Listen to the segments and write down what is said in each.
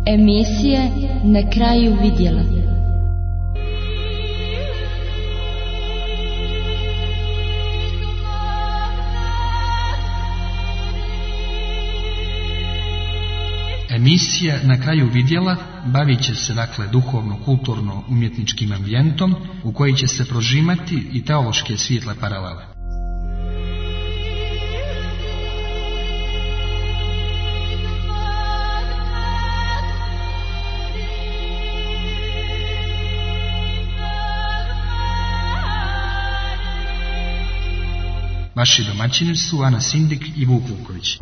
Emisija Na kraju vidjela. Emisija Na kraju vidjela bavit će se duhovno-kulturno-umjetničkim ambijentom u koji će se prožimati i teološke svijetle paralele. Vaši domaćini su Ana Sindik i Vuk Vuković.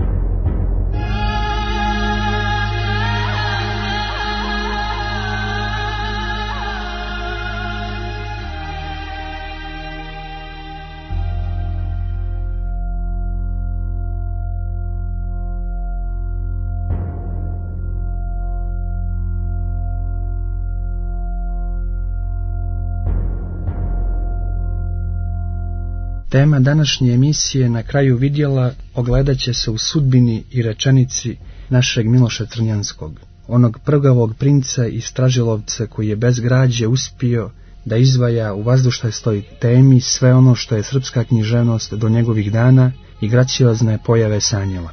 Tema današnje emisije Na kraju vidjela ogledat će se u sudbini i rečenici našeg Miloša Crnjanskog, onog prgavog princa i stražilovca koji je bez građe uspio da izvaja u vazdušnoj temi sve ono što je srpska književnost do njegovih dana i graciozne pojave sanjala.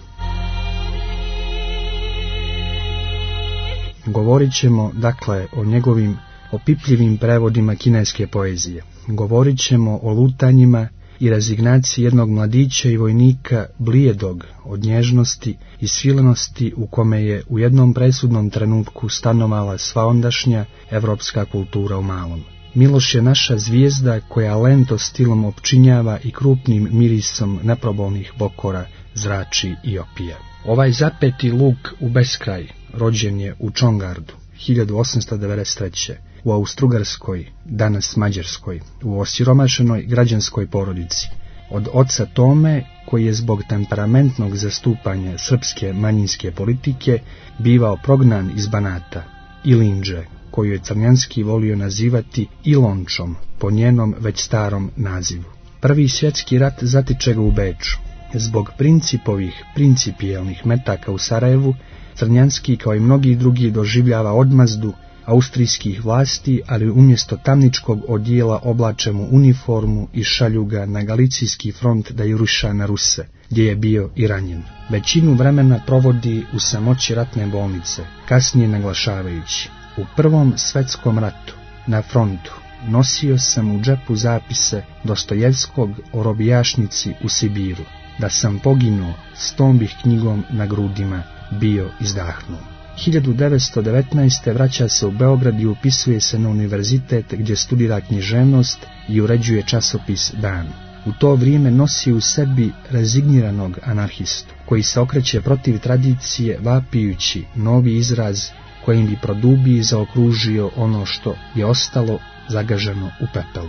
Govorit ćemo, dakle, o njegovim opipljivim prevodima kineske poezije. Govorit ćemo o lutanjima i rezignaciji jednog mladića i vojnika blijedog od nježnosti i svilenosti u kome je u jednom presudnom trenutku stanovala sva ondašnja evropska kultura u malom. Miloš je naša zvijezda koja lento stilom opčinjava i krupnim mirisom neprobolnih bokora zrači i opija. Ovaj zapeti luk u beskraj rođen je u Čongardu 1893. u Austrougarskoj, danas Mađarskoj, u osiromašenoj građanskoj porodici, od oca Tome, koji je zbog temperamentnog zastupanja srpske manjinske politike bivao prognan iz Banata, i Lindže, koju je Crnjanski volio nazivati Ilončom, po njenom već starom nazivu. Prvi svjetski rat zatiče ga u Beču. Zbog principijelnih metaka u Sarajevu, Crnjanski, kao i mnogi drugi, doživljava odmazdu austrijskih vlasti, ali umjesto tamničkog odijela oblače mu uniformu i šalju ga na Galicijski front da juriša na Ruse, gdje je bio i ranjen. Većinu vremena provodi u samoći ratne bolnice, kasnije naglašavajući: u Prvom svjetskom ratu, na frontu, nosio sam u džepu zapise Dostojevskog o robijašnici u Sibiru. Da sam poginuo, s tom bih knjigom na grudima bio izdahnuo. 1919. vraća se u Beograd i upisuje se na univerzitet gdje studira književnost i uređuje časopis Dan. U to vrijeme nosi u sebi rezigniranog anarhistu, koji se okreće protiv tradicije vapijući novi izraz kojim bi produbio i zaokružio ono što je ostalo zagaženo u pepelu.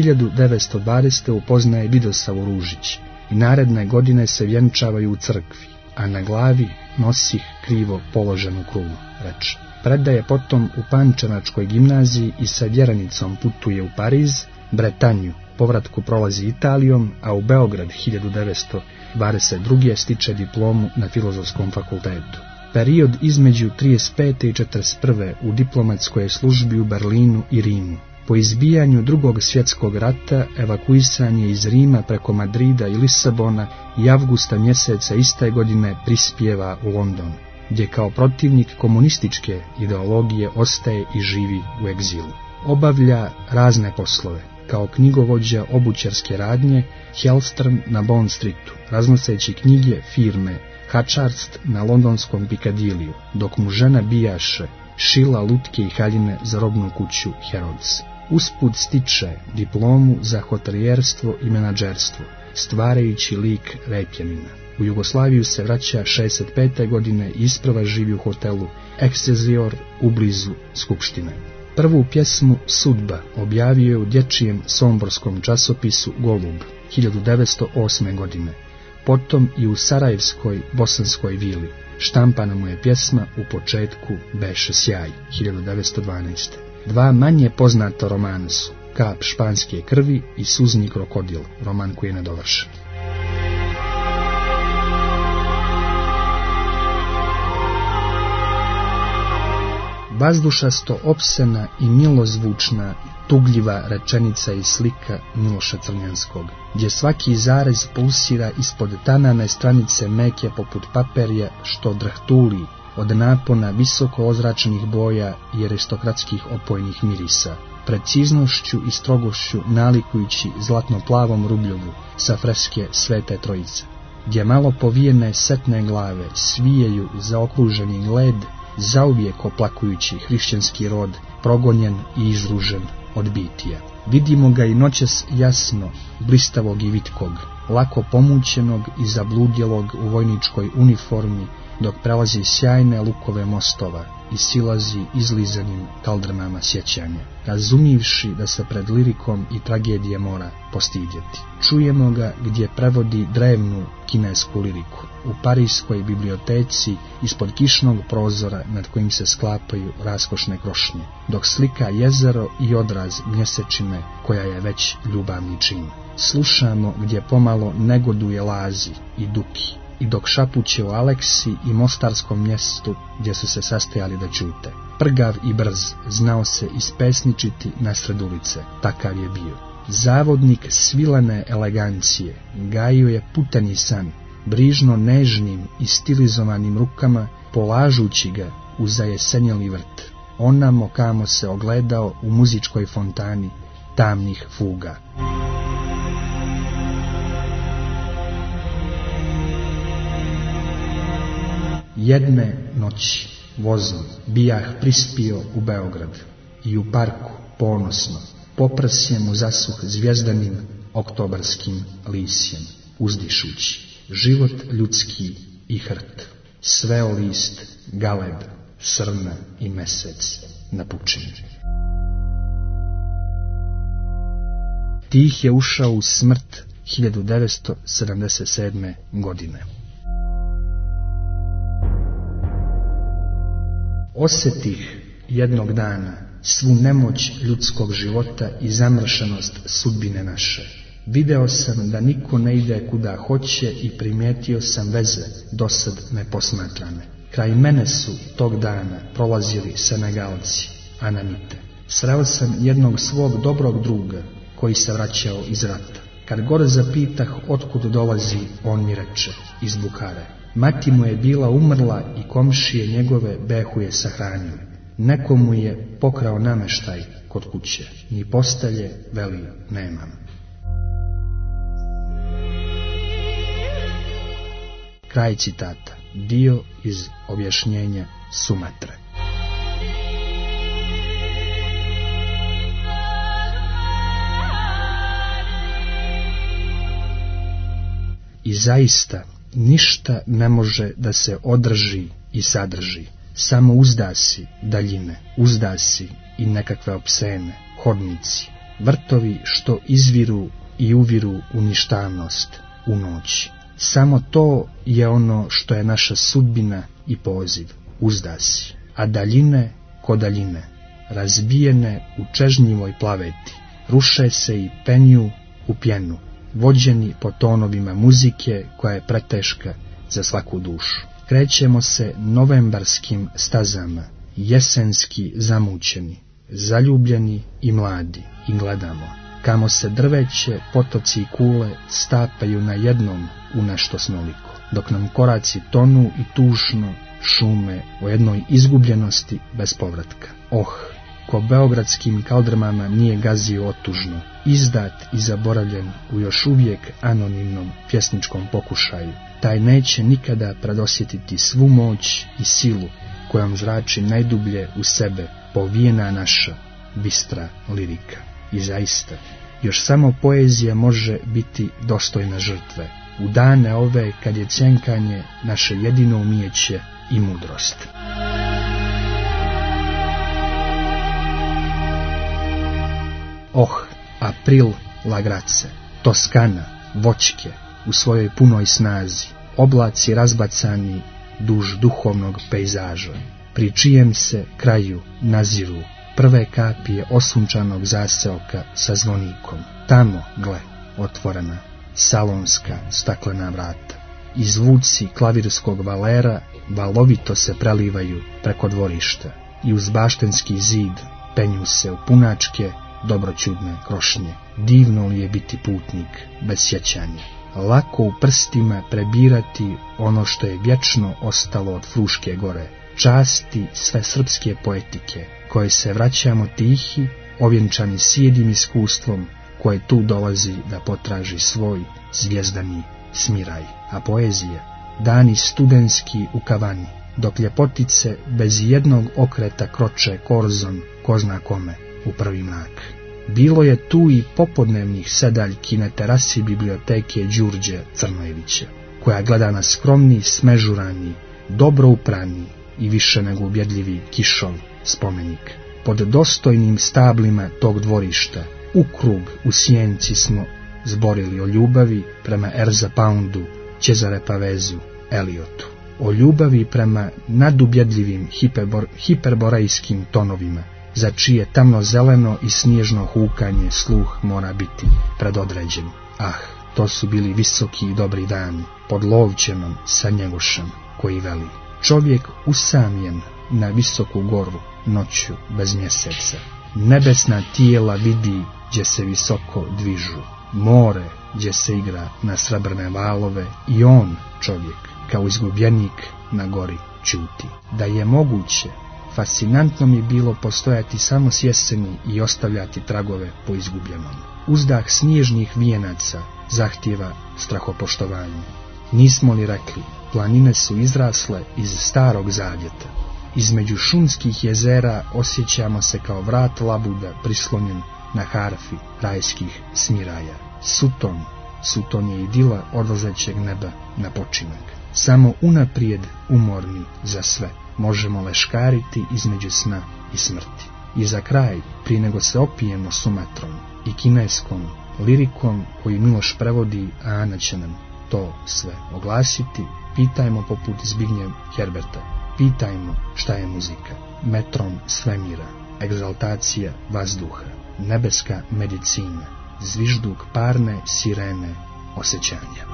1920. upoznaje Vidosavu Ružić i naredne godine se vjenčavaju u crkvi, a na glavi nosi krivo položenu krunu, reče. Predaje potom u Pančevačkoj gimnaziji i sa vjeranicom putuje u Pariz, Bretanju, povratku prolazi Italijom, a u Beograd 1922. stiče diplomu na Filozofskom fakultetu. Period između 35. i 41. u diplomatskoj službi u Berlinu i Rimu. Po izbijanju Drugog svjetskog rata evakuisan je iz Rima preko Madrida i Lisabona i avgusta mjeseca iste godine prispijeva u London, gdje kao protivnik komunističke ideologije ostaje i živi u egzilu. Obavlja razne poslove, kao knjigovođa obućarske radnje Hellstrom na Bond Streetu, raznoseći knjige firme Hatchards na londonskom Piccadilliju, dok mu žena bijaše, šila lutke i haljine za robnu kuću Harrods. Usput stiče diplomu za hotelijerstvo i menadžerstvo, stvarajući lik Repjanina. U Jugoslaviju se vraća 65. godine i isprva živi u hotelu Excelsior u blizu Skupštine. Prvu pjesmu Sudba objavio je u dječjem somborskom časopisu Golub 1908. godine, potom i u sarajevskoj Bosanskoj vili. Štampana mu je pjesma U početku beše sjaj 1912. Dva manje poznata romana su Kap španske krvi i Suzni krokodil, roman koji je nedovršen. Vazdušasto opsena i milozvučna tugljiva rečenica i slika Miloša Crnjanskog, gdje svaki zarez pulsira ispod tanane stranice meke poput paperja što drhtuli od napona visoko ozračenih boja i aristokratskih opojnih mirisa, preciznošću i strogošću nalikujući zlatno-plavom Rubljovu sa freske Svete Trojice, gdje malo povijene setne glave svijeju zaokruženi gled, zauvijek oplakujući hrišćanski rod, progonjen i izružen od bitija. Vidimo ga i noćas jasno, blistavog i vitkog, lako pomućenog i zabludjelog u vojničkoj uniformi, dok prelazi sjajne lukove mostova i silazi izlizanim kaldrmama sjećanja, razumivši da se pred lirikom i tragedije mora postidjeti. Čujemo ga gdje prevodi drevnu kinesku liriku, u parijskoj biblioteci ispod kišnog prozora nad kojim se sklapaju raskošne krošnje, dok slika jezero i odraz mjesečine koja je već ljubavni čin. Slušamo gdje pomalo negoduje Lazi i Duki, i dok šapuće o Aleksi i mostarskom mjestu gdje su se sastajali da ćute. Prgav i brz, znao se ispesničiti nasred ulice, takav je bio. Zavodnik svilene elegancije, gajio je puteni san, brižno nežnim i stilizovanim rukama, polažući ga u zajesenjeli vrt, onamo kamo se ogledao u muzičkoj fontani tamnih fuga. Jedne noći vozom bijah prispio u Beograd i u parku ponosno poprsje mu zasuh zvjezdanim oktobarskim lisjem, uzdišući život ljudski i hrt, sveo list, galeb, srna i mesec na pučini. Tih je ušao u smrt 1977. godine. Osjetih jednog dana svu nemoć ljudskog života i zamršenost sudbine naše. Video sam da niko ne ide kuda hoće i primijetio sam veze dosad neposmatrane. Kraj mene su tog dana prolazili Senegalci, Anamite. Sreo sam jednog svog dobrog druga koji se vraćao iz rata. Kad gore zapitah otkud dolazi, on mi reče, iz Bukare. Mati mu je bila umrla i komšije njegove behu je sahranio. Neko mu je pokrao nameštaj kod kuće, ni postelje, veli, nemam. Kraj citata, dio iz objašnjenja Sumatre. I zaista, ništa ne može da se održi i sadrži. Samo uzdasi daljine, uzdasi i nekakve opsene, hodnici, vrtovi što izviru i uviru u ništavnost, u noć. Samo to je ono što je naša sudbina i poziv, uzdasi. A daljine ko daljine, razbijene u čežnjivoj plaveti, ruše se i penju u pjenu, vođeni po tonovima muzike koja je preteška za svaku dušu. Krećemo se novembarskim stazama, jesenski zamućeni, zaljubljeni i mladi, i gledamo kamo se drveće, potoci i kule stapaju na jednom u nešto snoliko, dok nam koraci tonu i tužno šume o jednoj izgubljenosti bez povratka. Ko beogradskim kaldrmama nije gazio otužno, izdat i zaboravljen u još uvijek anonimnom pjesničkom pokušaju, taj neće nikada predosjetiti svu moć i silu kojom zrači najdublje u sebe povijena naša bistra lirika. I zaista, još samo poezija može biti dostojna žrtve, u dane ove kad je cjenkanje naše jedino umijeće i mudrost. April la Grace, Toskana, voćke u svojoj punoj snazi, oblaci razbacani duž duhovnog pejzaža, pri čijem se kraju naziru prve kapije osunčanog zaseoka sa zvonikom. Tamo, gle, otvorena, salonska staklena vrata. I zvuci klavirskog valera valovito se prelivaju preko dvorišta. i uz baštenski zid penju se u punačke dobroćudne krošnje. Divno li je biti putnik bez sjećanja, lako u prstima prebirati ono što je vječno ostalo od Fruške gore, časti sve srpske poetike, koje se vraćamo tihi, ovjenčani sjedim iskustvom, koje tu dolazi da potraži svoj zvijezdani smiraj. A poezija, dani studenski u kavani, dok ljepotice bez jednog okreta kroče korzom ko zna kome u prvi mrak. Bilo je tu i popodnevnih sedaljki na terasi biblioteke Đurđe Crnojevića, koja gleda na skromni, smežurani, dobro uprani i više nego ubjedljivi kišov spomenik. Pod dostojnim stablima tog dvorišta, u krug u sjenci smo zborili o ljubavi prema Erza Poundu, Cezare Pavezu, Eliotu. O ljubavi prema nadubjedljivim hiperborejskim tonovima, za čije tamno-zeleno i snježno hukanje sluh mora biti predodređen. Ah, to su bili visoki i dobri dani, pod Lovćenom sa Njegošem, koji veli: čovjek usamljen na visoku goru, noću bez mjeseca, nebesna tijela vidi gdje se visoko dvižu, more gdje se igra na srebrne valove, i on, čovjek, kao izgubljenik na gori čuti. Da je moguće, fascinantno mi bilo postojati samo s jeseni i ostavljati tragove po izgubljenom. Uzdah snježnih vijenaca zahtijeva strahopoštovanje. Nismo li rekli, planine su izrasle iz starog zavjeta. Između šumskih jezera osjećamo se kao vrat labuda prislonjen na harfi rajskih smiraja. Suton je idila odlazećeg neba na počinak. Samo unaprijed umorni za sve možemo leškariti između sna i smrti. I za kraj, prije nego se opijemo Sumatrom i kineskom lirikom koju Miloš prevodi, a Ana će nam to sve oglasiti, pitajmo poput Zbignjev Herberta, pitajmo šta je muzika, metron svemira, egzaltacija vazduha, nebeska medicina, zvižduk parne sirene osjećanja.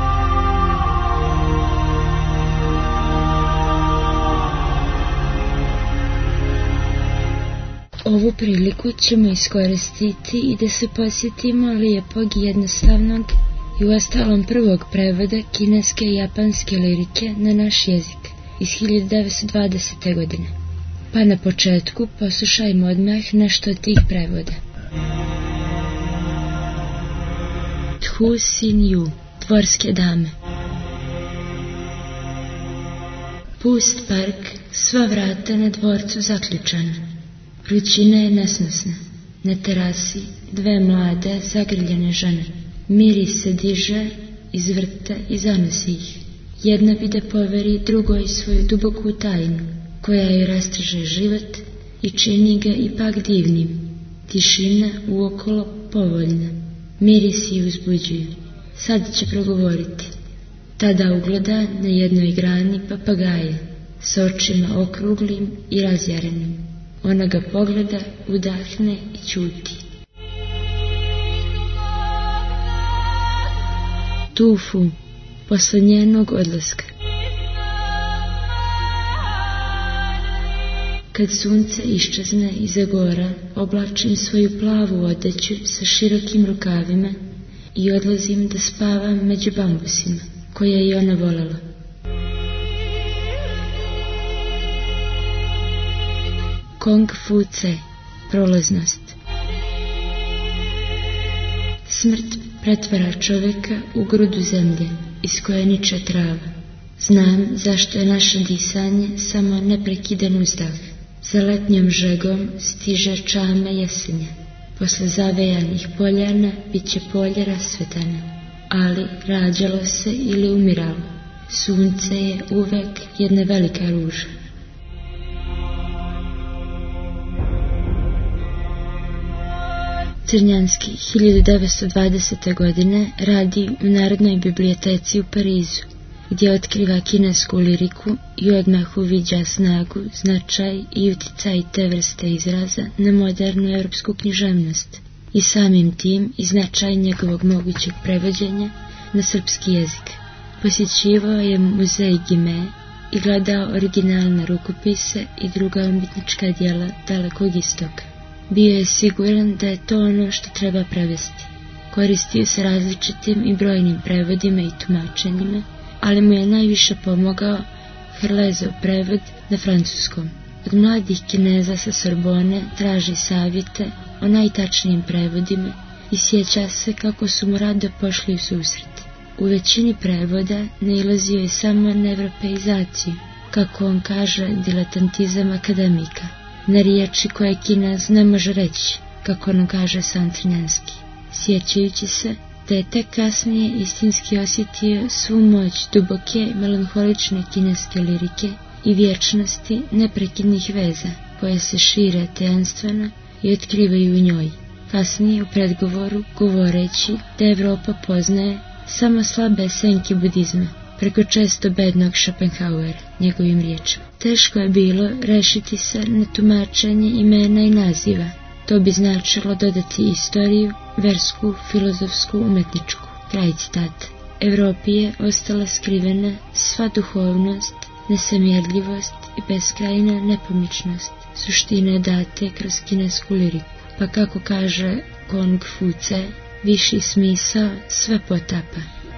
Ovu priliku ćemo iskoristiti i da se posjetimo lijepog i jednostavnog i uostalom prvog prevoda kineske i japanske lirike na naš jezik iz 1920. godine. Pa na početku poslušajmo odmah nešto od tih prevoda. Thu Sin Yu, dvorske dame. Pust park, sva vrata na dvorcu zaključana. Vrućina je nesnosna. Na terasi dve mlade zagrljene žene. Miris se diže iz vrta i zanosi ih. Jedna bi da poveri drugoj svoju duboku tajnu, koja joj rasteže život i čini ga ipak divnim. Tišina uokolo povoljna. Mirisi uzbuđuju. Sad će progovoriti. Tada ugleda na jednoj grani papagaja s očima okruglim i razjarenim. Ona ga pogleda, udahne i ćuti. Tufu, posle njenog odlaska. Kad sunce iščezne iza gora, oblačim svoju plavu odeću sa širokim rukavima i odlazim da spavam među bambusima, koje je ona volela. Kong Fu Tse, prolaznost. Smrt pretvara čovjeka u grudu zemlje iz koje niče trava. Znam zašto je naše disanje samo neprekidan uzdah. Za letnjom žegom stiže čame jesenja. Posle zavejanih poljana bit će polje rasvetano, ali rađalo se ili umiralo. Sunce je uvek jedna velika ruža. Crnjanski 1920. godine radi u Narodnoj biblioteci u Parizu, gdje otkriva kinesku liriku i odmah uviđa snagu, značaj i uticaj te vrste izraza na modernu europsku književnost i samim tim i značaj njegovog mogućeg prevođenja na srpski jezik. Posjećivao je muzej Gime i gledao originalne rukopise i druga umjetnička djela Dalekog istoka. Bio je siguran da je to ono što treba prevesti. Koristio se različitim i brojnim prevodima i tumačenjima, ali mu je najviše pomogao Herlezov prevod na francuskom. Od mladih Kineza sa Sorbone traži savjete o najtačnijim prevodima i sjeća se kako su mu rado pošli u susret. U većini prevoda nailazio je samo na evropeizaciju, kako on kaže, diletantizam akademika, na riječi koje Kinez ne može reći, kako on kaže Santrnjanski, sjećajući se da je tek kasnije istinski osjetio svu moć duboke, melanholične kineske lirike i vječnosti neprekidnih veza, koje se šire tajanstveno i otkrivaju u njoj. Kasnije u predgovoru, govoreći da Evropa poznaje samo slabe senke budizma, preko često bednog Schopenhauera, njegovim riječima. Teško je bilo rešiti se na tumačenje imena i naziva. To bi značilo dodati istoriju, versku, filozofsku, umetničku. Kraj citata. Evropi je ostala skrivena sva duhovnost, nesamjerljivost i beskrajna nepomičnost. Suštine date kroz kinesku liriku. Pa kako kaže Kong Fu Tse, viši smisao sve potapa.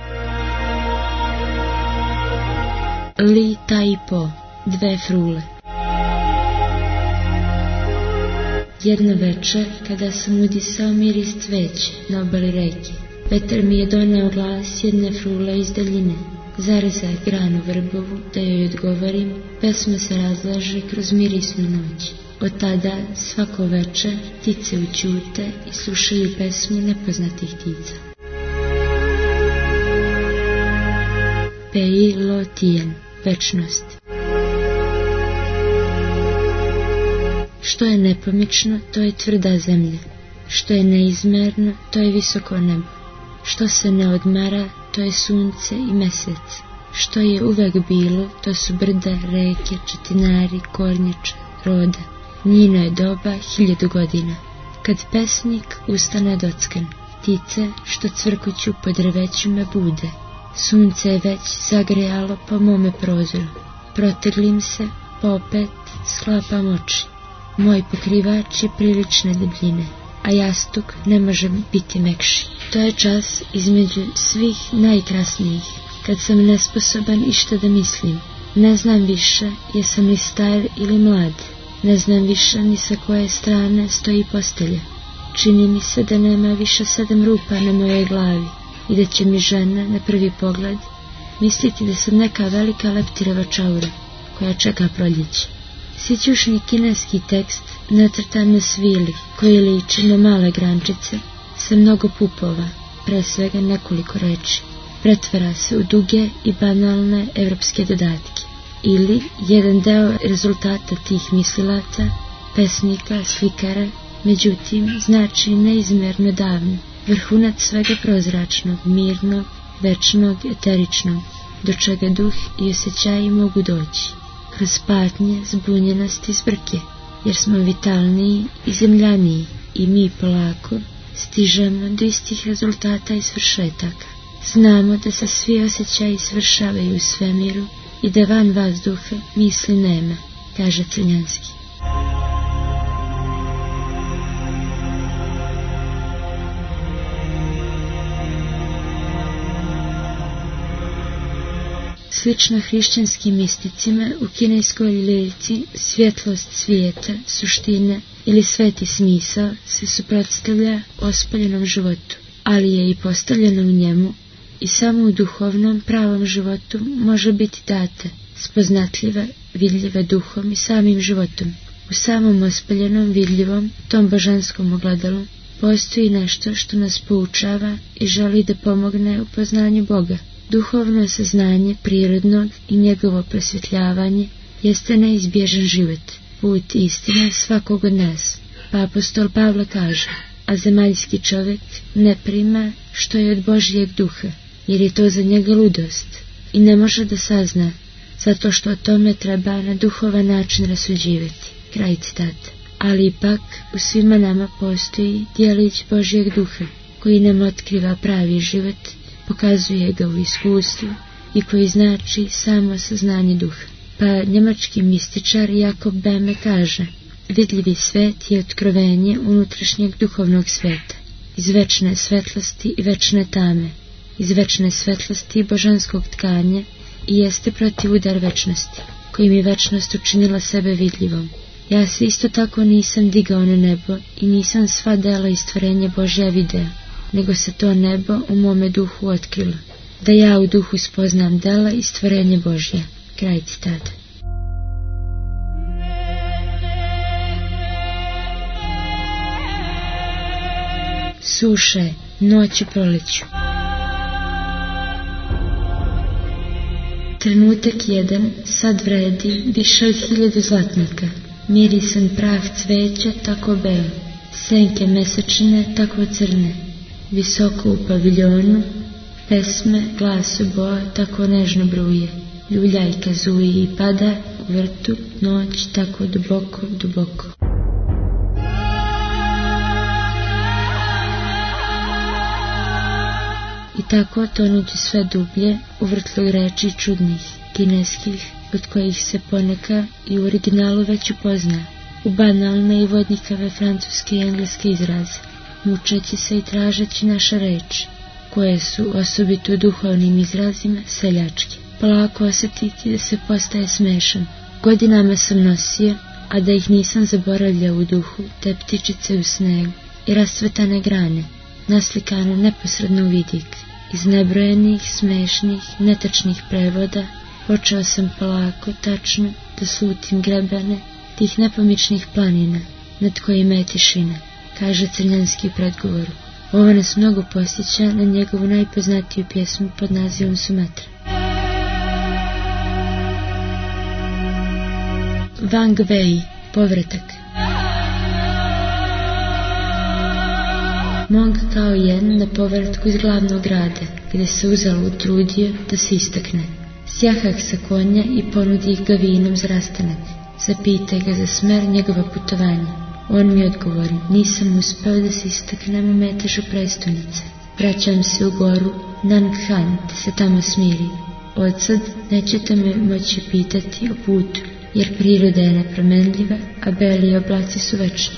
Li Tai Po, dve frule. Jedno veče, kada sam udisao miris cveća na obali reke, vetar mi je doneo glas jedne frule iz daljine. Zarezao je granu vrbovu da joj odgovorim, pesma se razlaže kroz mirisnu noć. Od tada svako veče ptice ućute i slušaju pesmu nepoznatih ptica. Pei Lo Tien, večnost. Što je nepomično, to je tvrda zemlja. Što je neizmerno, to je visoko nebo. Što se ne odmara, to je sunce i mesec. Što je uvek bilo, to su brda, reke, četinari, kornjače, roda. Njino je doba 1000 godina. Kad pesnik ustane dockan, ptice što cvrkuću po drveću me bude. Sunce je već zagrejalo po mome prozoru. Proteglim se, popet sklapam oči. Moj pokrivač je prilične debljine, a jastuk ne može biti mekši. To je čas između svih najkrasnijih, kad sam nesposoban išta da mislim. Ne znam više jesam li star ili mlad. Ne znam više ni sa koje strane stoji postelja. Čini mi se da nema više 7 rupa na mojoj glavi i da će mi žena na prvi pogled misliti da sam neka velika leptireva čaura koja čeka proljeće. Sićušni kineski tekst nacrtan na svili koji liči na male grančice sa mnogo pupova, pre svega nekoliko reči, pretvara se u duge i banalne evropske dodatke. Ili jedan deo rezultata tih mislilaca, pesnika, slikara, međutim znači neizmjerno davno, vrhunac svega prozračnog, mirnog, večnog, eteričnog, do čega duh i osjećaji mogu doći, kroz patnje, zbunjenosti i zbrke, jer smo vitalniji i zemljaniji i mi polako stižemo do istih rezultata i svršetaka. Znamo da se svi osjećaji svršavaju u svemiru i da van vazduha misli nema, kaže Crnjanski. Slično hrišćanskim misticima, u kineskoj lirici svjetlost svijeta, suština ili sveti smisao se suprotstavlja ospaljenom životu, ali je i postavljeno u njemu i samo u duhovnom pravom životu može biti data, spoznatljiva, vidljiva duhom i samim životom. U samom ospaljenom, vidljivom, tom božanskom ogledalu postoji nešto što nas poučava i želi da pomogne u poznanju Boga. Duhovno saznanje prirodnog i njegovo prosvjetljavanje jeste neizbježan život, put istine svakog od nas. Pa apostol Pavle kaže, a zemaljski čovjek ne prima što je od Božijeg duha, jer je to za njega ludost i ne može da sazna, zato što o tome treba na duhovan način rasuđivati. Kraj citata. Ali ipak u svima nama postoji djelić Božijeg duha, koji nam otkriva pravi život, pokazuje ga u iskustvu i koji znači samo saznanje duha. Pa njemački mističar Jakob Böhme kaže: vidljivi svet je otkrovenje unutrašnjeg duhovnog sveta, iz večne svetlosti i večne tame, iz večne svetlosti i božanskog tkanja, i jeste protivudar večnosti, kojim je večnost učinila sebe vidljivom. Ja se isto tako nisam digao na nebo i nisam sva dela i stvorenja Božja video, nego se to nebo u mome duhu otkrilo, da ja u duhu spoznam dela i stvorenje Božja. Kraj citata. Suša je, noć u proleću. Trenutak jedan sad vredi više od 1000 zlatnika. Mirisan prah cveća tako beo, senke mesečine tako crne, visoko u paviljonu, pesme, glasu boja tako nežno bruje, ljuljajka zuji i pada u vrtu, noć tako duboko, duboko. I tako tonući sve dublje u vrtlu reči čudnih, kineskih, od kojih se poneka i u originalu već upozna, u banalne i vodnikave francuske i engleske izraze, mučeći se i tražeći naše reči, koje su, osobito u duhovnim izrazima, seljačke. Polako osjetiti da se postaje smešan. Godinama sam nosio, a da ih nisam zaboravljao u duhu, te ptičice u snegu i rascvetane grane, naslikane neposredno u vidik. Iz nebrojenih, smešnih, netačnih prevoda počeo sam polako, tačno, da slutim grebene tih nepomičnih planina, nad kojima je tišina, kaže Crnjanski u predgovoru. Ovo nas mnogo posjeća na njegovu najpoznatiju pjesmu pod nazivom Sumatra. Wang Wei, povratak. Mong Kao Jen na povratku iz glavnog grada, gdje se uzalud trudio da se istakne. Sjahah sa konja i ponudi ga vinom za rastanak. Zapite ga za smer njegova putovanja. On mi odgovori: nisam uspeo da se istaknem u metežu prestonice. Vraćam se u goru Nanghan, da se tamo smiri. Odsad nećete me moći pitati o putu, jer priroda je nepromenljiva, a beli oblaci su večni.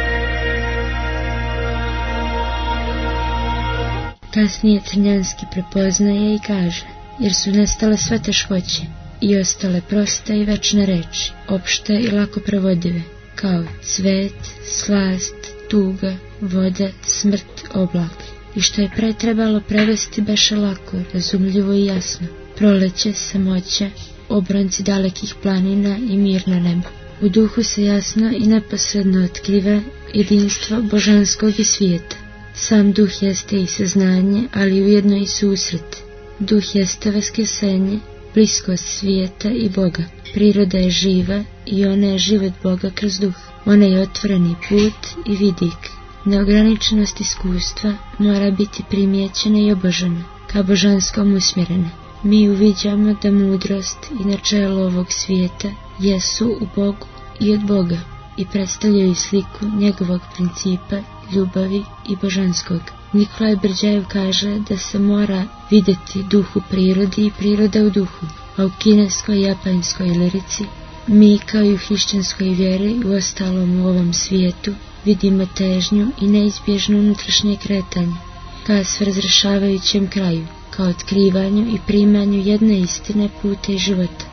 Kasnije Crnjanski prepoznaje i kaže: jer su nestale sve teškoće i ostale proste i večne reči, opšte i lako prevodive, kao cvet, slast, tuga, voda, smrt, oblak. I što je pre trebalo prevesti beše lako, razumljivo i jasno: proleće, samoća, obronci dalekih planina i mirno nebo. U duhu se jasno i neposredno otkriva jedinstvo božanskog i svijeta. Sam duh jeste i saznanje, ali ujedno i susret. Duh jeste vaskrsenje, bliskost svijeta i Boga. Priroda je živa i ona je život Boga kroz duh. Ona je otvoreni put i vidik. Neograničenost iskustva mora biti primijećena i obožena, ka božanskom usmjerena. Mi uviđamo da mudrost i načelo ovog svijeta jesu u Bogu i od Boga i predstavljaju sliku njegovog principa, ljubavi i božanskog. Nikolaj Brđajev kaže da se mora vidjeti duh u prirodi i priroda u duhu, a u kineskoj i japanskoj lirici mi kao i u hrišćanskoj vjeri u ostalom u ovom svijetu vidimo težnju i neizbježno unutrašnje kretanje ka razrešavajućem kraju, kao otkrivanju i primanju jedne istine, puta i života.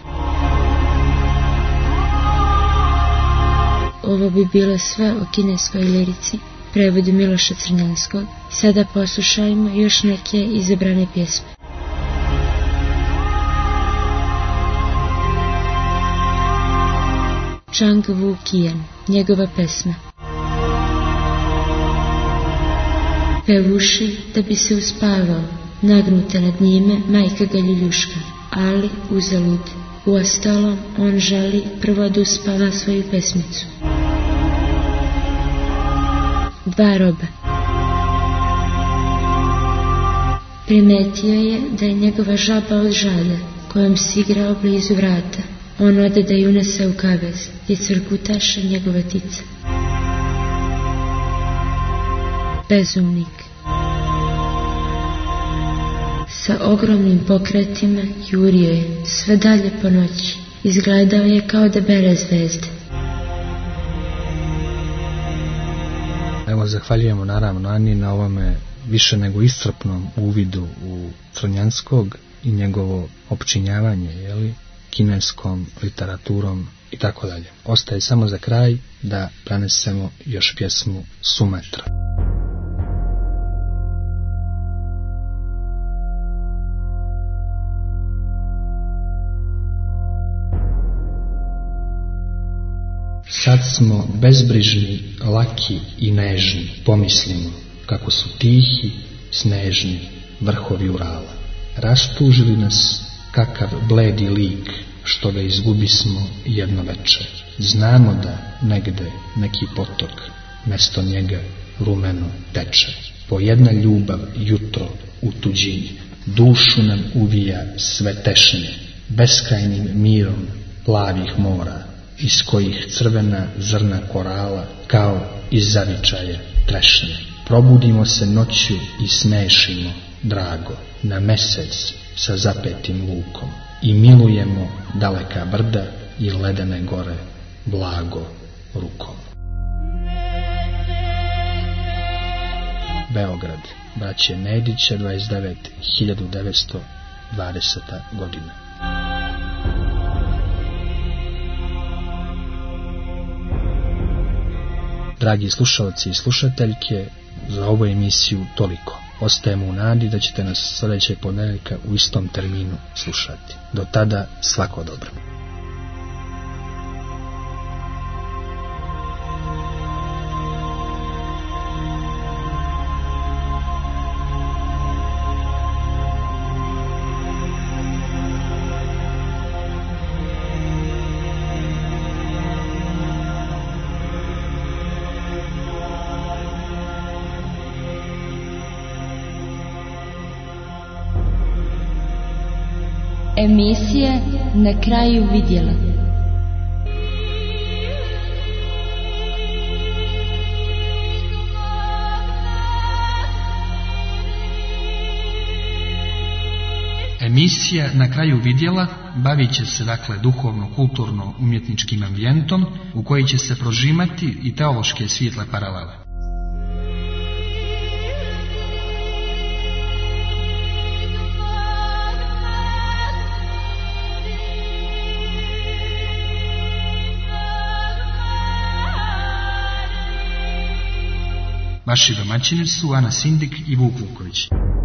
Ovo bi bilo sve o kineskoj lirici, prevodu Miloša Crnjanskog. Sada poslušajmo još neke izabrane pjesme. Chang Wu Kian, njegova pesma. Pevuši da bi se uspavao, nagnuta nad njime majka ga ljuljuška, ali uzalud. Uostalom, on želi prvo da uspava svoju pesmicu. Dva roba. Primetio je da je njegova žaba od žalja, kojom si igrao blizu vrata. On ode da ju unese u kavez, gdje cvrkutaše njegova tica. Bezumnik. Sa ogromnim pokretima jurio je sve dalje po noći Izgledao je kao debele zvezde. Evo, zahvaljujemo naravno Ani na ovome više nego iscrpnom uvidu u Crnjanskog i njegovo opčinjavanje, kineskom literaturom i tako dalje. Ostaje samo za kraj da prenesemo još pjesmu Sumatra. Sad smo bezbrižni, laki i nežni, pomislimo kako su tihi, snežni vrhovi Urala. Rastužili nas kakav bledi lik, što ga izgubismo jedno veče. Znamo da negde neki potok, mesto njega rumeno teče. Po jedna ljubav jutro u tuđini, dušu nam uvija sve tešnje, beskrajnim mirom plavih mora, iz kojih crvena zrna korala kao iz zavičaja trešnje. Probudimo se noću i smešimo, drago, na mesec sa zapetim lukom i milujemo daleka brda i ledene gore blago rukom. Beograd, braće Nedića, 29. 1920. godina. Dragi slušalci i slušateljke, za ovu emisiju toliko. Ostajemo u nadi da ćete nas sljedećeg ponedjeljka u istom terminu slušati. Do tada, svako dobro. Emisija Na kraju vidjela. Emisija Na kraju vidjela bavit će se duhovno-kulturno-umjetničkim ambijentom u koji će se prožimati i teološke svijetle paralele. Vaši domaćini su Ana Sindik i Vuk Vuković.